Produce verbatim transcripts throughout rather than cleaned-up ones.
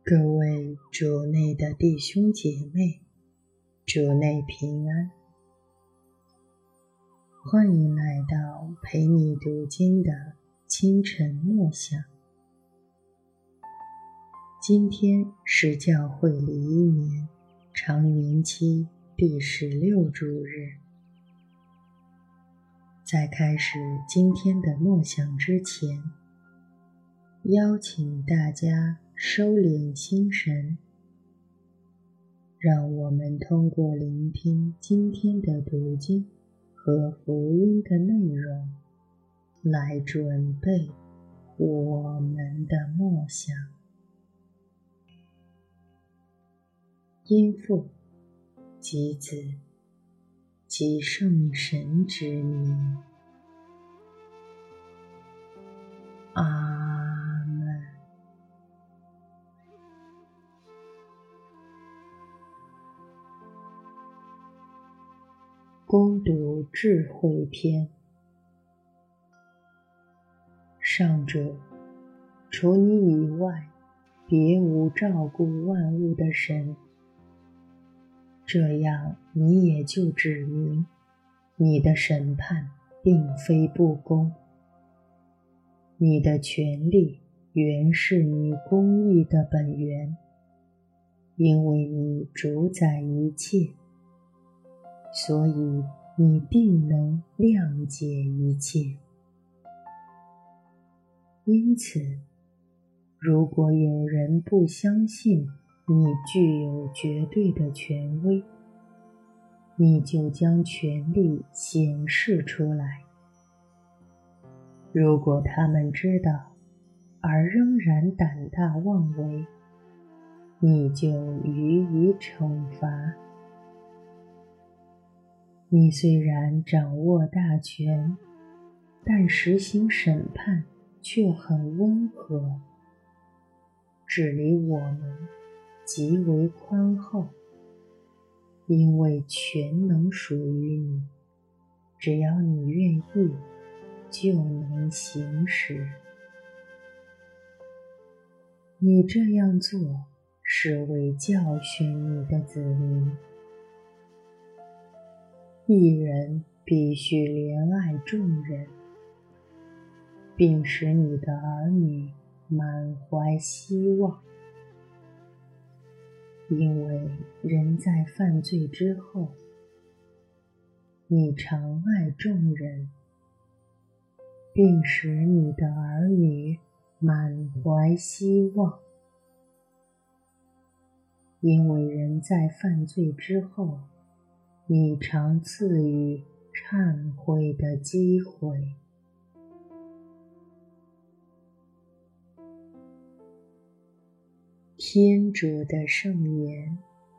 各位主内的弟兄姐妹，主内平安，欢迎来到陪你读经的清晨默想。今天是教会礼一年常年期第十六主日。在开始今天的默想之前，邀请大家收敛心神，让我们通过聆听今天的读经和福音的内容，来准备我们的默想。因父及子及圣神之名，阿们。恭读智慧篇。上者，除你以外，别无照顾万物的神。这样你也就指明，你的审判并非不公，你的权力原是你公义的本源，因为你主宰一切，所以你定能谅解一切。因此，如果有人不相信你具有绝对的权威，你就将权力显示出来。如果他们知道，而仍然胆大妄为，你就予以惩罚。你虽然掌握大权，但实行审判却很温和，治理我们极为宽厚，因为全能属于你，只要你愿意，就能行使。你这样做是为教训你的子民。一人必须怜爱众人，并使你的儿女满怀希望，因为人在犯罪之后，你常爱众人，并使你的儿女满怀希望，因为人在犯罪之后，你常赐予忏悔的机会。天主的圣言，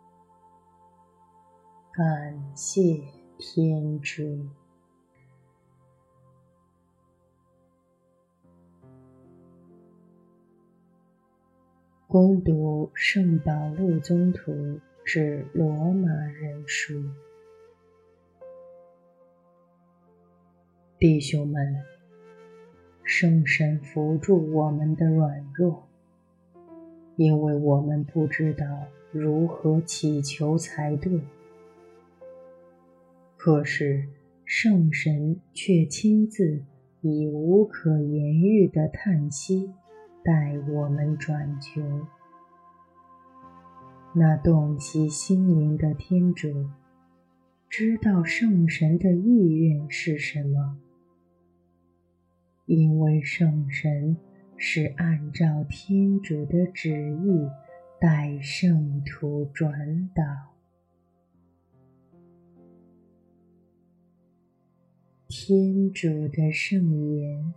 感谢天主。恭读圣保禄宗徒致罗马人书。弟兄们，圣神扶助我们的软弱，因为我们不知道如何祈求才对。可是圣神却亲自以无可言喻的叹息代我们转求。那洞悉心灵的天主知道圣神的意愿是什么，因为圣神是按照天主的旨意代圣徒转导。天主的圣言，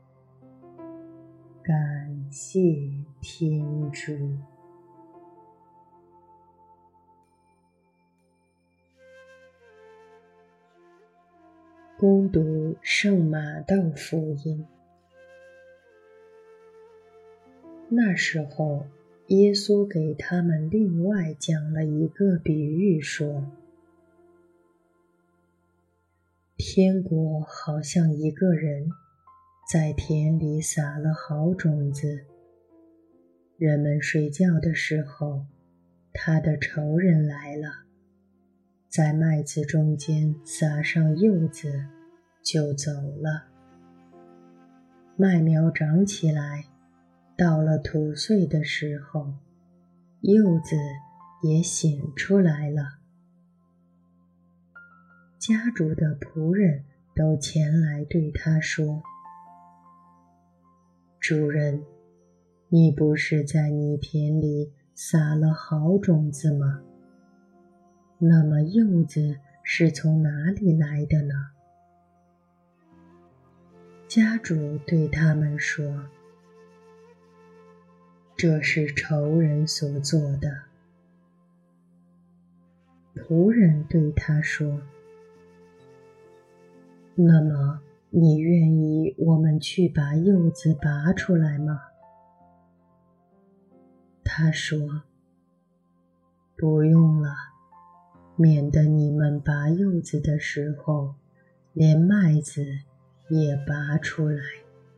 感谢天主。恭读圣马窦福音。那时候，耶稣给他们另外讲了一个比喻，说：天国好像一个人在田里撒了好种子， 人们睡觉的时候，他的仇人来了，在麦子中间撒上柚子，就走了。麦苗长起来，到了吐穗的时候，柚子也显出来了。家主的仆人都前来对他说：主人，你不是在你田里撒了好种子吗？那么柚子是从哪里来的呢？家主对他们说：这是仇人所做的。仆人对他说：那么你愿意我们去把柚子拔出来吗？他说：不用了，免得你们拔柚子的时候，连麦子也拔出来。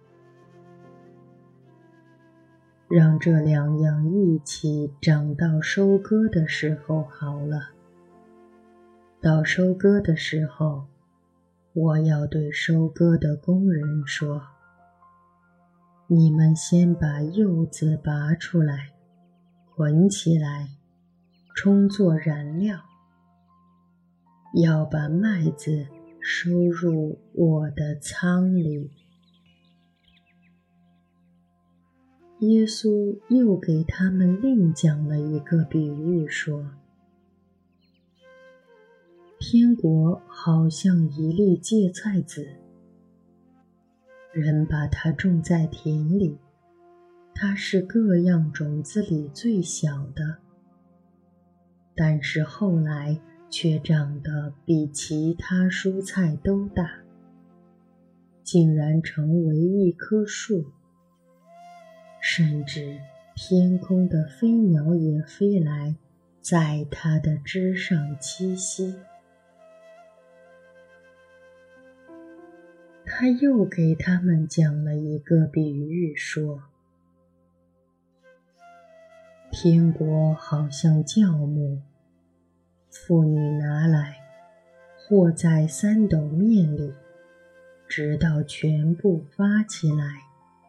让这两样一起长到收割的时候好了。到收割的时候，我要对收割的工人说：你们先把柚子拔出来，捆起来，充作燃料，要把麦子收入我的仓里。耶稣又给他们另讲了一个比喻，说：天国好像一粒芥菜籽，人把它种在田里，它是各样种子里最小的，但是后来却长得比其他蔬菜都大，竟然成为一棵树，甚至天空的飞鸟也飞来，在它的枝上栖息。他又给他们讲了一个比喻，说：天国好像酵母，妇女拿来和在三斗面里，直到全部发起来。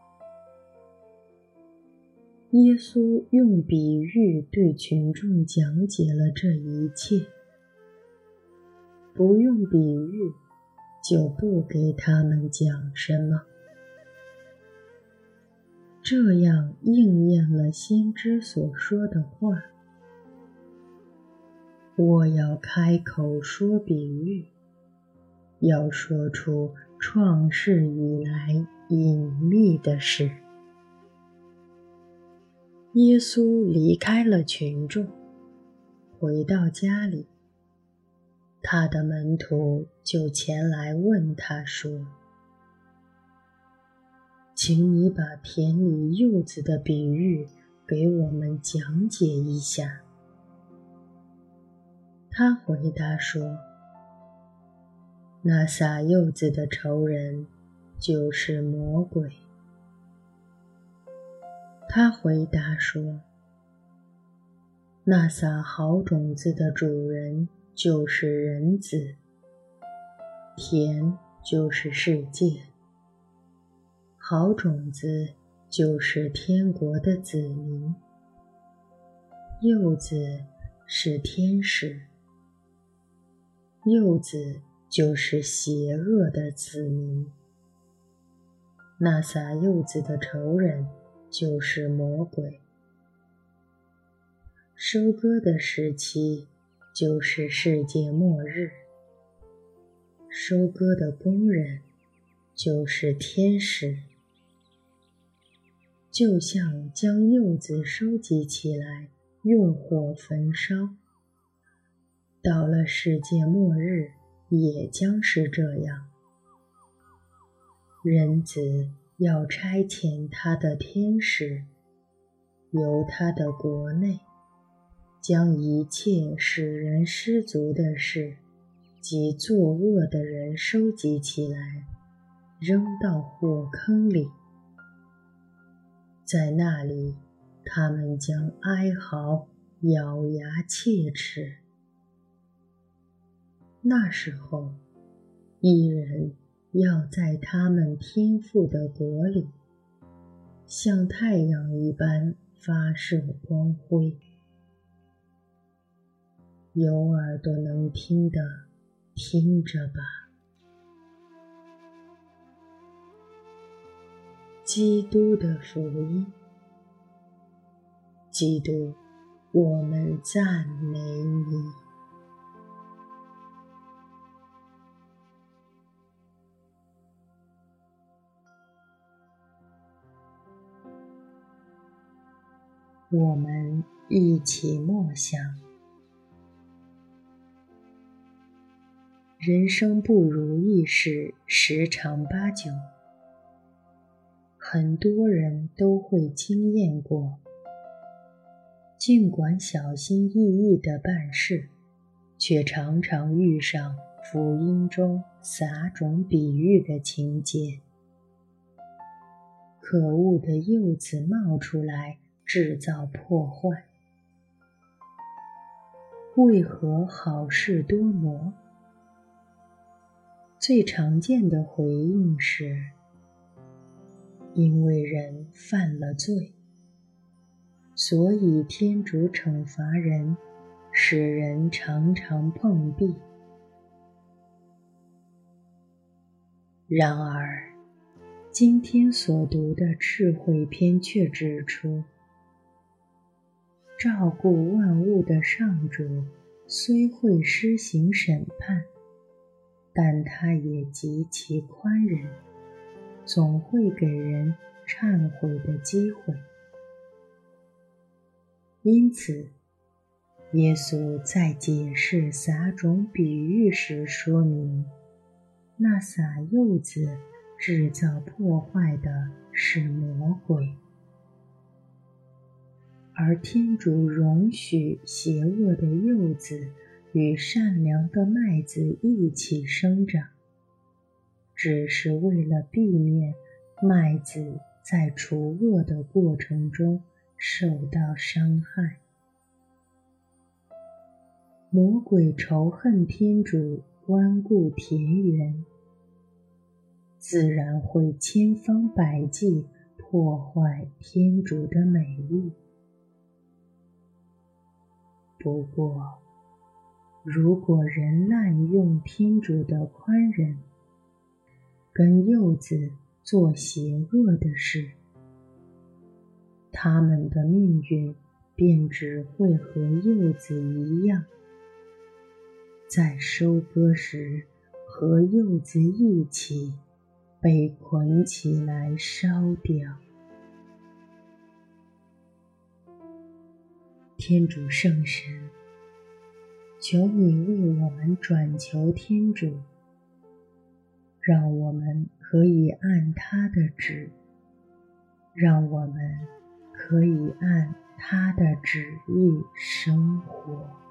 耶稣用比喻对群众讲解了这一切，不用比喻就不给他们讲什么。这样应验了先知所说的话：我要开口说比喻，要说出创世以来隐秘的事。耶稣离开了群众，回到家里，他的门徒就前来问他说：请你把田里柚子的比喻给我们讲解一下。他回答说：那撒柚子的仇人就是魔鬼。他回答说：那撒好种子的主人就是人子，田就是世界，好种子就是天国的子民，柚子是天使，柚子就是邪恶的子民。那撒柚子的仇人就是魔鬼。收割的时期就是世界末日，收割的工人就是天使。就像将柚子收集起来，用火焚烧，到了世界末日也将是这样。人子要差遣他的天使，由他的国内，将一切使人失足的事及作恶的人收集起来，扔到火坑里。在那里， 他们将哀嚎，咬牙切齿。那时候，义人要在他们天父的国里，像太阳一般发射光辉。有耳朵能听的，听着吧。基督的福音。基督，我们赞美你。我们一起默想。人生不如意事十常八九，很多人都会经验过。尽管小心翼翼地办事，却常常遇上福音中撒种比喻的情节。可恶的柚子冒出来，制造破坏。为何好事多磨？最常见的回应是，因为人犯了罪，所以天主惩罚人，使人常常碰壁。然而，今天所读的智慧篇却指出，照顾万物的上主虽会施行审判，但他也极其宽仁，总会给人忏悔的机会。因此，耶稣在解释撒种比喻时说明，那撒柚子制造破坏的是魔鬼，而天主容许邪恶的柚子与善良的麦子一起生长，只是为了避免麦子在除恶的过程中受到伤害。魔鬼仇恨天主关顾田园，自然会千方百计破坏天主的美意。不过，如果人滥用天主的宽仁，跟柚子做邪恶的事，他们的命运便只会和柚子一样，在收割时和柚子一起被捆起来烧掉。天主圣神，求你为我们转求天主，让我们可以按他的旨，让我们可以按他的旨意生活。